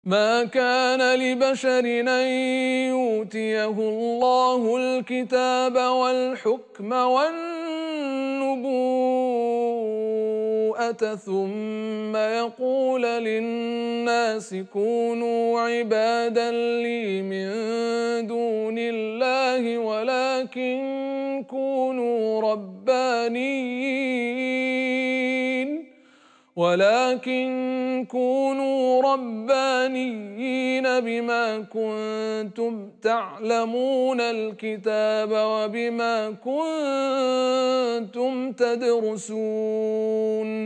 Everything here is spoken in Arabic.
ما كان لبشر أن يؤتيه الله الكتاب والحكم والنبوءة ثم يقول للناس كونوا عبادا لي من دون الله ولكن كونوا ربانيين بما كنتم تعلمون الكتاب وبما كنتم تدرسون